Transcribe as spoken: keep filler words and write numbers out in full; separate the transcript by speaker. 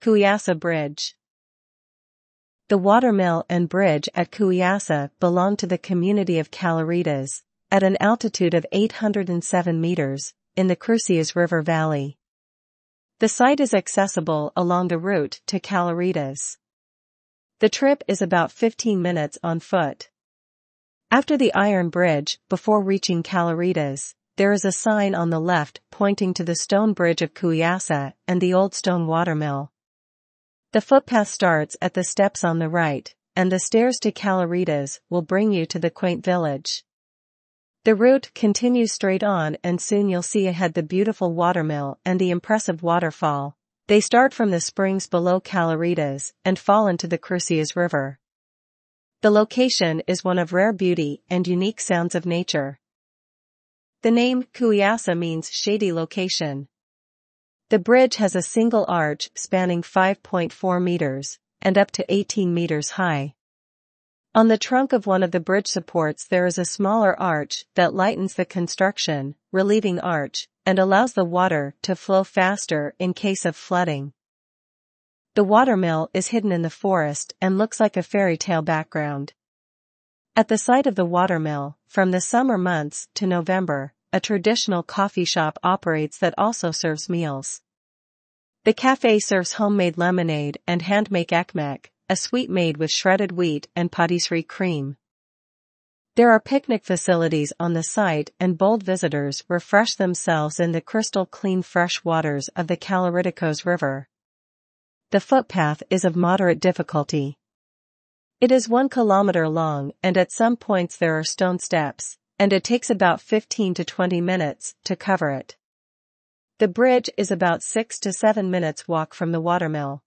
Speaker 1: Cuyasa Bridge. The watermill and bridge at Cuyasa belong to the community of Caloritas, at an altitude of eight hundred seven meters, in the Cruces River Valley. The site is accessible along the route to Caloritas. The trip is about fifteen minutes on foot. After the iron bridge, before reaching Caloritas, there is a sign on the left pointing to the stone bridge of Cuyasa and the old stone watermill. The footpath starts at the steps on the right, and the stairs to Caloritas will bring you to the quaint village. The route continues straight on and soon you'll see ahead the beautiful watermill and the impressive waterfall. They start from the springs below Caloritas and fall into the Cruces River. The location is one of rare beauty and unique sounds of nature. The name Cuyasa means shady location. The bridge has a single arch spanning five point four meters, and up to eighteen meters high. On the trunk of one of the bridge supports there is a smaller arch that lightens the construction, relieving arch, and allows the water to flow faster in case of flooding. The watermill is hidden in the forest and looks like a fairy tale background. At the site of the watermill, from the summer months to November, a traditional coffee shop operates that also serves meals. The cafe serves homemade lemonade and handmade ekmek, a sweet made with shredded wheat and patisserie cream. There are picnic facilities on the site and bold visitors refresh themselves in the crystal clean fresh waters of the Caloriticos River. The footpath is of moderate difficulty. It is one kilometer long and at some points there are stone steps, and it takes about fifteen to twenty minutes to cover it. The bridge is about six to seven minutes walk from the watermill.